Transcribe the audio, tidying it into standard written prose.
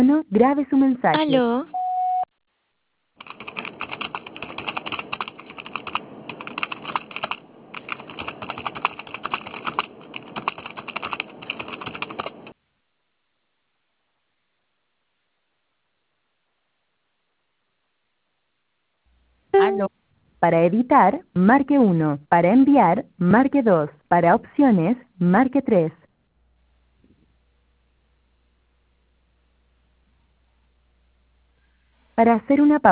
Grabe su mensaje. Aló, Aló. Para editar, marque 1. Para enviar, marque 2. Para opciones, marque 3. Para hacer una pausa.